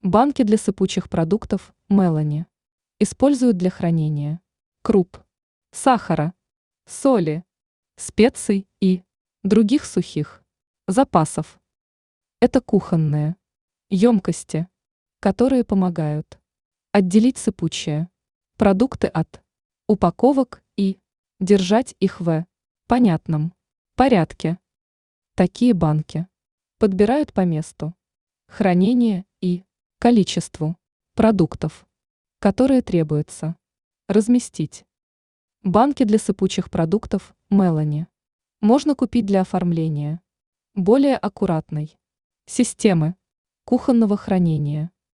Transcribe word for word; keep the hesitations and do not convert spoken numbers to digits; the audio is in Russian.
Банки для сыпучих продуктов Мелани используют для хранения круп, сахара, соли, специй и других сухих запасов. Это кухонные емкости, которые помогают отделить сыпучие продукты от упаковок и держать их в понятном порядке. Такие банки подбирают по месту хранения и количеству продуктов, которые требуется разместить. Банки для сыпучих продуктов Мелани можно купить для оформления более аккуратной системы кухонного хранения.